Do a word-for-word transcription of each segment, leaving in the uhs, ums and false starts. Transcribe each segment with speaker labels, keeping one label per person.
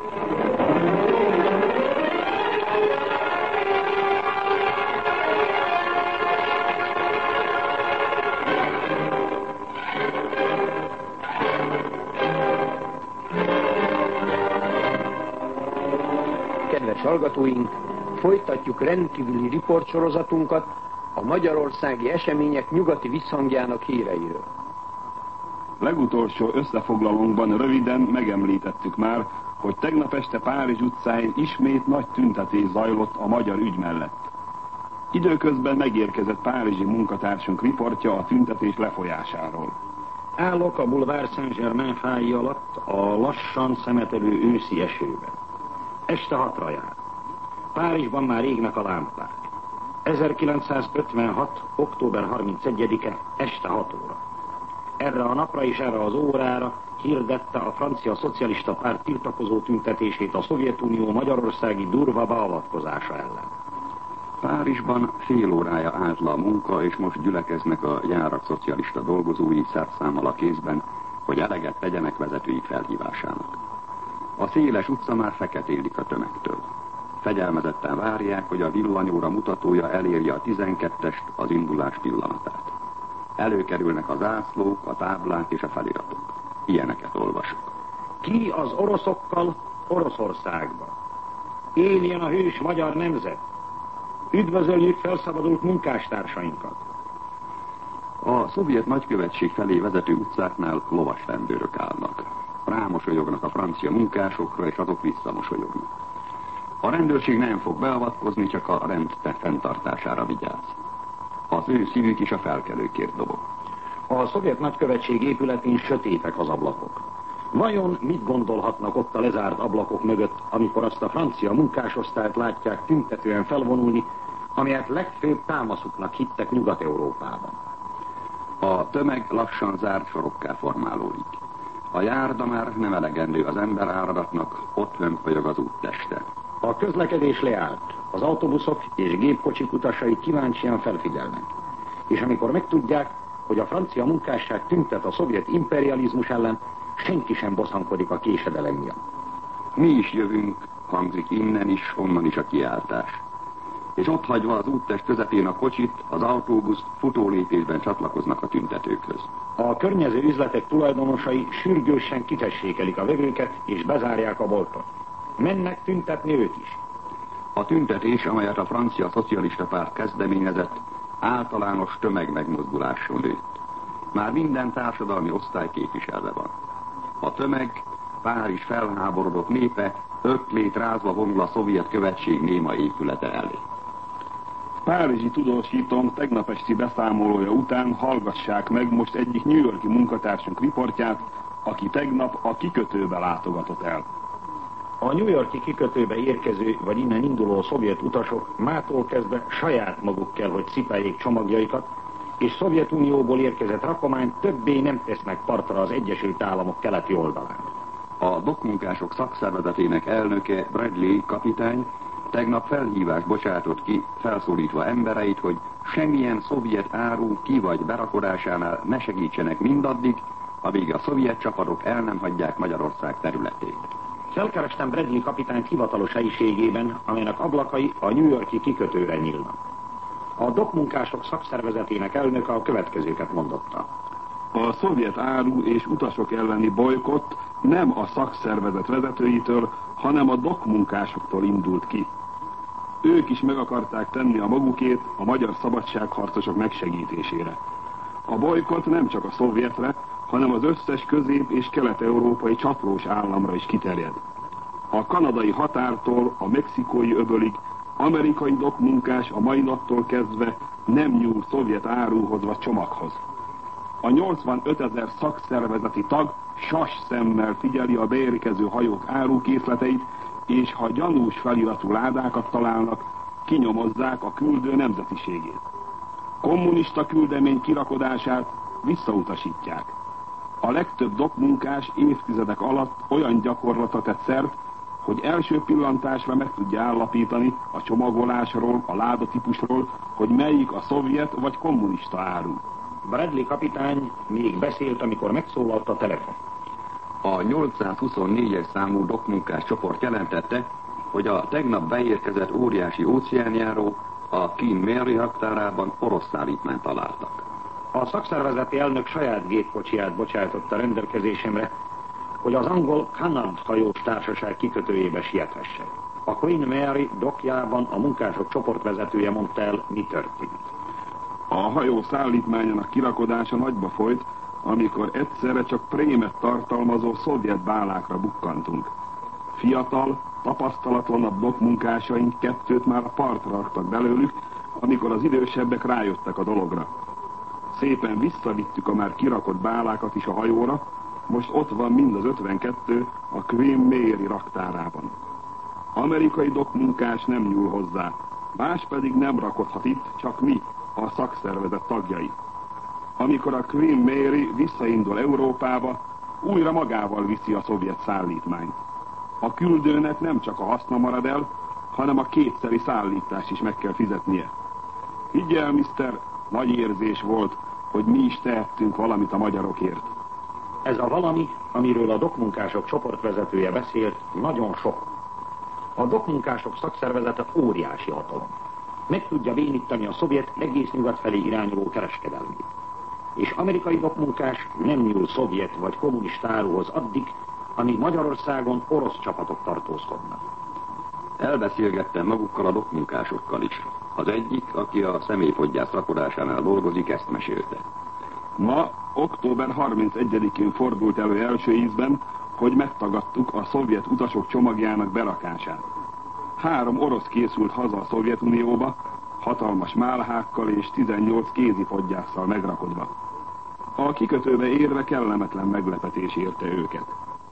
Speaker 1: Kedves hallgatóink, folytatjuk rendkívüli riportsorozatunkat a magyarországi események nyugati visszhangjának híreiről.
Speaker 2: Legutolsó összefoglalónkban röviden megemlítettük már, hogy tegnap este Párizs utcáin ismét nagy tüntetés zajlott a magyar ügy mellett. Időközben megérkezett párizsi munkatársunk riportja a tüntetés lefolyásáról.
Speaker 3: Állok a Boulevard Saint-Germain fái alatt a lassan szemetelő őszi esőben. Este hatra jár. Párizsban már égnek a lámpák. ezerkilencszázötvenhat. október harmincegyedike este hat óra. Erre a napra és erre az órára hirdette a francia szocialista párt tiltakozó tüntetését a Szovjetunió magyarországi durva beavatkozása ellen.
Speaker 4: Párizsban fél órája állt le a munka, és most gyülekeznek a járak szocialista dolgozói szerszámmal a kézben, hogy eleget tegyenek vezetői felhívásának. A széles utca már feketélik a tömegtől. Fegyelmezetten várják, hogy a villanyóra mutatója elérje a tizenkettest, az indulás pillanatát. Előkerülnek a zászlók, a táblák és a feliratok. Ilyeneket olvasok.
Speaker 3: Ki az oroszokkal Oroszországba? Éljen a hős magyar nemzet! Üdvözöljük felszabadult munkástársainkat!
Speaker 4: A szovjet nagykövetség felé vezető utcáknál lovas rendőrök állnak. Rámosolyognak a francia munkásokra, és azok visszamosolyognak. A rendőrség nem fog beavatkozni, csak a rend fenntartására vigyáz. Az ő szívük is a felkelőkért dobog.
Speaker 3: A szovjet nagykövetség épületén sötétek az ablakok. Vajon mit gondolhatnak ott a lezárt ablakok mögött, amikor azt a francia munkásosztályt látják tüntetően felvonulni, amelyet legfőbb támaszuknak hittek Nyugat-Európában?
Speaker 4: A tömeg lassan zárt sorokká formálódik. A járda már nem elegendő az ember áradatnak, ott hömpölyög az útteste.
Speaker 3: A közlekedés leállt, az autóbuszok és gépkocsik utasai kíváncsian felfigyelnek. És amikor megtudják, hogy a francia munkásság tüntet a szovjet imperializmus ellen, senki sem bosszankodik a késedelem miatt.
Speaker 4: Mi is jövünk, hangzik innen is, onnan is a kiáltás. És ott hagyva az úttest közepén a kocsit, az autóbusz futólépésben csatlakoznak a tüntetőkhöz.
Speaker 3: A környező üzletek tulajdonosai sürgősen kitessékelik a vevőket és bezárják a boltot. Mennek tüntetni ők is.
Speaker 4: A tüntetés, amelyet a francia szocialista párt kezdeményezett, általános tömegmegmozduláson nőtt. Már minden társadalmi osztály képviselve van. A tömeg, Párizs felháborodott népe, öklét rázva vonul a szovjet követség néma épülete elé.
Speaker 2: Párizsi tudósítónk tegnap esti beszámolója után hallgassák meg most egyik New York-i munkatársunk riportját, aki tegnap a kikötőbe látogatott el.
Speaker 3: A New York-i kikötőbe érkező vagy innen induló szovjet utasok mától kezdve saját maguk kell, hogy cipeljék csomagjaikat, és Szovjetunióból érkezett rakományt többé nem tesznek partra az Egyesült Államok keleti oldalán.
Speaker 4: A dokmunkások szakszervezetének elnöke, Bradley kapitány, tegnap felhívást bocsátott ki, felszólítva embereit, hogy semmilyen szovjet áru ki- vagy berakodásánál ne segítsenek mindaddig, amíg a szovjet csapatok el nem hagyják Magyarország területét.
Speaker 3: Felkerestem Bradley kapitányt hivatalos helyiségében, amelynek ablakai a New York-i kikötőre nyílnak. A dokmunkások szakszervezetének elnöke a következőket mondotta.
Speaker 2: A szovjet áru és utasok elleni bolykott nem a szakszervezet vezetőitől, hanem a dokmunkásoktól indult ki. Ők is meg akarták tenni a magukét a magyar szabadságharcosok megsegítésére. A bolykott nem csak a szovjetre, hanem az összes közép- és kelet-európai csatlós államra is kiterjed. A kanadai határtól a mexikói öbölig amerikai dokmunkás a mai naptól kezdve nem nyúl szovjet áruhoz vagy csomaghoz. A nyolcvanötezer szakszervezeti tag sas szemmel figyeli a beérkező hajók árukészleteit, és ha gyanús feliratú ládákat találnak, kinyomozzák a küldő nemzetiségét. Kommunista küldemény kirakodását visszautasítják. A legtöbb dokmunkás évtizedek alatt olyan gyakorlatra tett szert, hogy első pillantásra meg tudja állapítani a csomagolásról, a ládatípusról, hogy melyik a szovjet vagy kommunista áru.
Speaker 3: Bradley kapitány még beszélt, amikor megszólalt a telefon.
Speaker 4: A nyolcszázhuszonnégyes számú dokmunkás csoport jelentette, hogy a tegnap beérkezett óriási óceánjáró a Queen Mary raktárában orosz szállítmányt találtak.
Speaker 3: A szakszervezeti elnök saját gépkocsiját bocsájtotta rendelkezésemre, hogy az angol Cunard hajós társaság kikötőjébe siethessek. A Queen Mary dokjában a munkások csoportvezetője mondta el, mi történt.
Speaker 2: A hajó szállítmányának kirakodása nagyba folyt, amikor egyszerre csak prémet tartalmazó szovjet bálákra bukkantunk. Fiatal, tapasztalatlanabb dokmunkásaink kettőt már a partra raktak belőlük, amikor az idősebbek rájöttek a dologra. Szépen visszavittük a már kirakott bálákat is a hajóra, most ott van mind az ötvenkettő a Queen Mary raktárában. Amerikai dokmunkás nem nyúl hozzá, más pedig nem rakodhat itt, csak mi, a szakszervezet tagjai. Amikor a Queen Mary visszaindul Európába, újra magával viszi a szovjet szállítmányt. A küldőnek nem csak a haszna marad el, hanem a kétszeri szállítást is meg kell fizetnie. Higgyel, miszter, nagy érzés volt, hogy mi is tehettünk valamit a magyarokért.
Speaker 3: Ez a valami, amiről a dokmunkások csoportvezetője beszélt, nagyon sok. A dokmunkások szakszervezete óriási hatalom. Meg tudja bénítani a szovjet egész nyugat felé irányuló kereskedelmét. És amerikai dokmunkás nem nyúl szovjet vagy kommunista áruhoz addig, amíg Magyarországon orosz csapatok tartózkodnak.
Speaker 4: Elbeszélgettem magukkal a dokmunkásokkal is. Az egyik, aki a személyfodgyász rakodásánál dolgozik, ezt mesélte.
Speaker 2: Ma, október harmincegyedikén fordult elő első ízben, hogy megtagadtuk a szovjet utasok csomagjának berakását. Három orosz készült haza a Szovjetunióba, hatalmas málhákkal és tizennyolc kézifodgyásszal megrakodva. A kikötőbe érve kellemetlen meglepetés érte őket.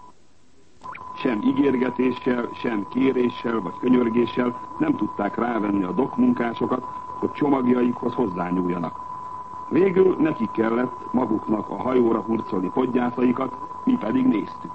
Speaker 2: Sem ígérgetéssel, sem kéréssel vagy könyörgéssel nem tudták rávenni a dokmunkásokat, hogy csomagjaikhoz hozzányúljanak. Végül nekik kellett maguknak a hajóra hurcolni podgyászaikat, mi pedig néztük.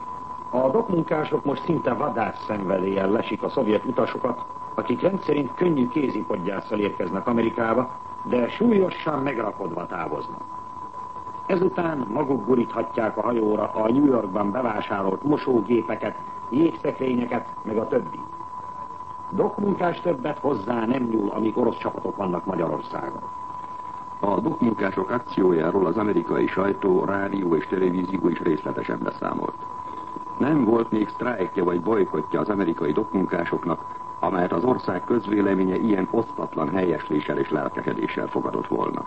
Speaker 3: A dokmunkások most szinte vadászszenvedéllyel lesik a szovjet utasokat, akik rendszerint könnyű kézipodgyásszal érkeznek Amerikába, de súlyosan megrakodva távoznak. Ezután maguk guríthatják a hajóra a New Yorkban bevásárolt mosógépeket, jégszekrényeket, meg a többi. Dokmunkás többet hozzá nem nyúl, amíg orosz csapatok vannak Magyarországon.
Speaker 4: A dokmunkások akciójáról az amerikai sajtó, rádió és televízió is részletesen beszámolt. Nem volt még sztrájkja vagy bojkottja az amerikai dokmunkásoknak, amelyet az ország közvéleménye ilyen osztatlan helyesléssel és lelkesedéssel fogadott volna.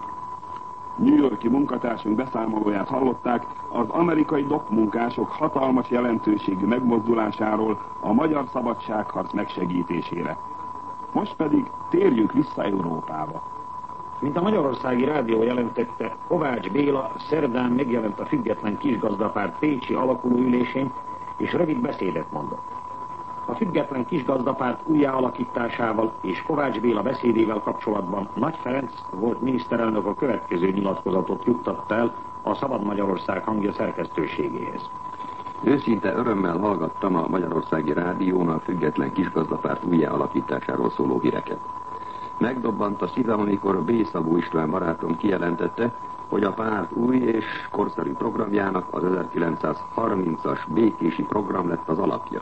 Speaker 2: New York-i munkatársunk beszámolóját hallották az amerikai dokmunkások hatalmas jelentőségű megmozdulásáról a magyar szabadságharc megsegítésére. Most pedig térjünk vissza Európába.
Speaker 3: Mint a Magyarországi Rádió jelentette, Kovács Béla szerdán megjelent a Független Kisgazdapárt pécsi alakulóülésén, és rövid beszédet mondott. A Független Kisgazdapárt újjáalakításával és Kovács Béla beszédével kapcsolatban Nagy Ferenc volt miniszterelnök a következő nyilatkozatot juttatta el a Szabad Magyarország hangja szerkesztőségéhez.
Speaker 4: Őszinte örömmel hallgattam a Magyarországi Rádión a Független Kisgazdapárt újjáalakításáról szóló híreket. Megdobbant a szívem, amikor B. Szabó István barátom kijelentette, hogy a párt új és korszerű programjának az ezerkilencszázharmincas békési program lett az alapja.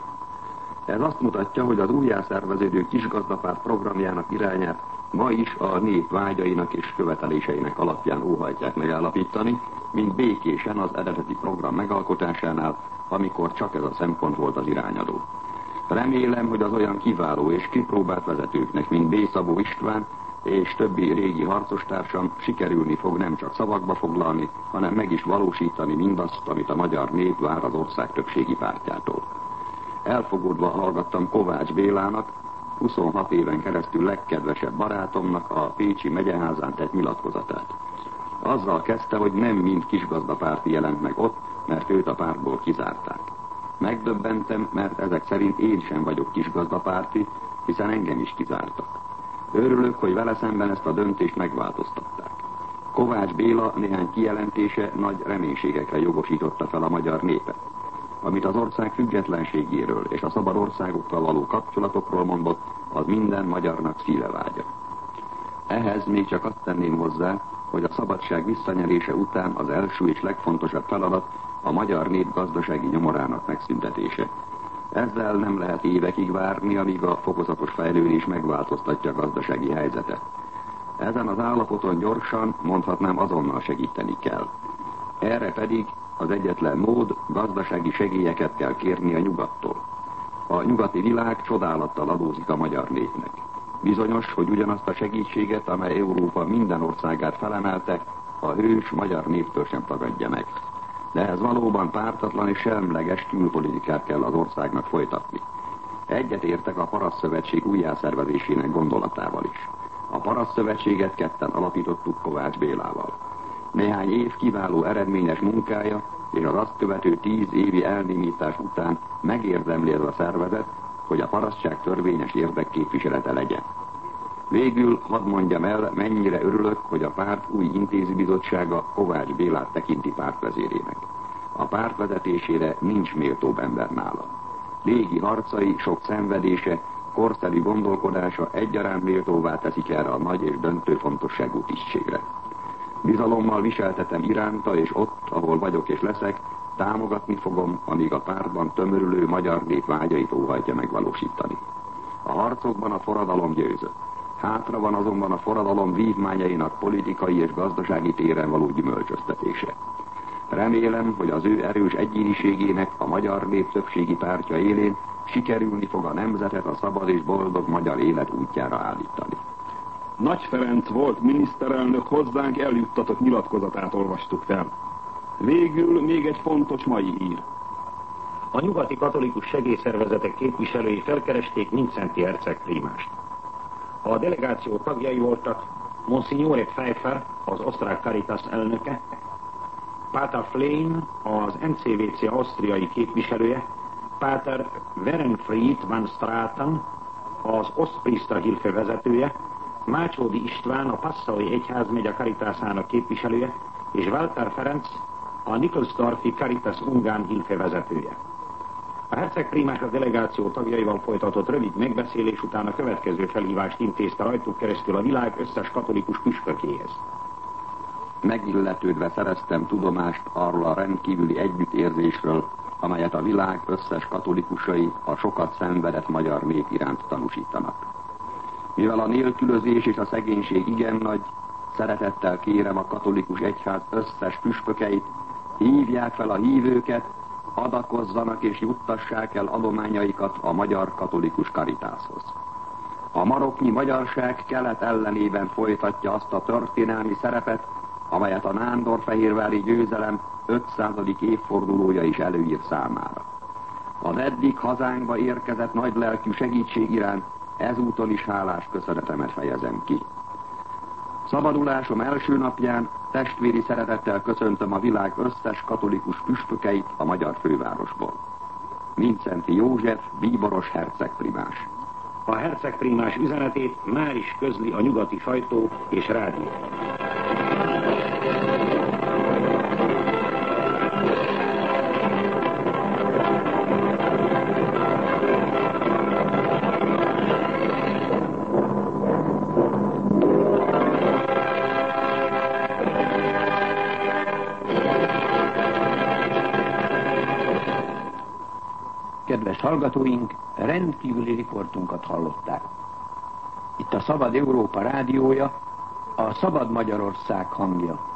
Speaker 4: Ez azt mutatja, hogy az újjászerveződő Kisgazdapárt programjának irányát ma is a nép vágyainak és követeléseinek alapján óhajtják megállapítani, mint békésen az eredeti program megalkotásánál, amikor csak ez a szempont volt az irányadó. Remélem, hogy az olyan kiváló és kipróbált vezetőknek, mint B. Szabó István és többi régi harcostársam sikerülni fog nem csak szavakba foglalni, hanem meg is valósítani mindazt, amit a magyar nép vár az ország többségi pártjától. Elfogódva hallgattam Kovács Bélának, huszonhat éven keresztül legkedvesebb barátomnak a pécsi megyeházán tett nyilatkozatát. Azzal kezdte, hogy nem mind kisgazdapárti jelent meg ott, mert őt a pártból kizárták. Megdöbbentem, mert ezek szerint én sem vagyok kisgazdapárti, hiszen engem is kizártak. Örülök, hogy vele szemben ezt a döntést megváltoztatták. Kovács Béla néhány kijelentése nagy reménységekre jogosította fel a magyar népet. Amit az ország függetlenségéről és a szabad országokkal való kapcsolatokról mondott, az minden magyarnak szívevágya. Ehhez még csak azt tenném hozzá, hogy a szabadság visszanyerése után az első és legfontosabb feladat a magyar nép gazdasági nyomorának megszüntetése. Ezzel nem lehet évekig várni, amíg a fokozatos fejlődés megváltoztatja a gazdasági helyzetet. Ezen az állapoton gyorsan, mondhatnám azonnal segíteni kell. Erre pedig az egyetlen mód, gazdasági segélyeket kell kérni a nyugattól. A nyugati világ csodálattal adózik a magyar népnek. Bizonyos, hogy ugyanazt a segítséget, amely Európa minden országát felemelte, a hős magyar néptől sem tagadja meg. De ez valóban pártatlan és semleges külpolitikát kell az országnak folytatni. Egyet értek a Parasztszövetség újjászervezésének gondolatával is. A Parasztszövetséget ketten alapítottuk Kovács Bélával. Néhány év kiváló eredményes munkája és az azt követő tíz évi elnémítás után megérdemli ez a szervezet, hogy a parasztság törvényes érdekképviselete legyen. Végül hadd mondjam el, mennyire örülök, hogy a párt új intézőbizottsága Kovács Bélát tekinti pártvezérének. A párt vezetésére nincs méltóbb ember nála. Régi harcai, sok szenvedése, korszerű gondolkodása egyaránt méltóvá teszik erre a nagy és döntő fontosságú tisztségre. Bizalommal viseltetem iránta, és ott, ahol vagyok és leszek, támogatni fogom, amíg a pártban tömörülő magyar nép vágyait óhajtja megvalósítani. A harcokban a forradalom győzött. Hátra van azonban a forradalom vívmányainak politikai és gazdasági téren való gyümölcsöztetése. Remélem, hogy az ő erős egyéniségének a magyar nép többségi pártja élén sikerülni fog a nemzetet a szabad és boldog magyar élet útjára állítani.
Speaker 2: Nagy Ferenc volt miniszterelnök hozzánk eljuttatott nyilatkozatát olvastuk fel. Végül még egy fontos mai hír.
Speaker 3: A nyugati katolikus segélyszervezetek képviselői felkeresték Mindszenty herceg prímást. A delegáció tagjai voltak Monsignore Pfeiffer, az osztrák Caritas elnöke, Páter Flén, az en cé vé cé ausztriai képviselője, Páter Werenfried van Straten, az Ostpriester-Hilfe vezetője, Mácsódi István, a Passaui egyházmegye Caritásának képviselője, és Walter Ferenc, a Nikolsdorfi Caritas Ungán Hilfe vezetője. A herceg prímás a delegáció tagjaival folytatott rövid megbeszélés után a következő felhívást intézte rajtuk keresztül a világ összes katolikus püspökéhez.
Speaker 4: Megilletődve szereztem tudomást arról a rendkívüli együttérzésről, amelyet a világ összes katolikusai a sokat szenvedett magyar nép iránt tanúsítanak. Mivel a nélkülözés és a szegénység igen nagy, szeretettel kérem a katolikus egyház összes püspökeit, hívják fel a hívőket, adakozzanak és juttassák el adományaikat a magyar katolikus Caritashoz. A maroknyi magyarság kelet ellenében folytatja azt a történelmi szerepet, amelyet a nándorfehérvári győzelem ötszázadik évfordulója is előír számára. Az eddig hazánkba érkezett nagylelkű segítség iránt ezúton is hálás köszönetemet fejezem ki. Szabadulásom első napján testvéri szeretettel köszöntöm a világ összes katolikus püspökeit a magyar fővárosból. Mindszenty József, bíboros hercegprímás.
Speaker 3: A hercegprímás üzenetét már is közli a nyugati sajtó és rádió.
Speaker 1: Kedves hallgatóink, rendkívüli riportunkat hallották. Itt a Szabad Európa rádiója, a Szabad Magyarország hangja.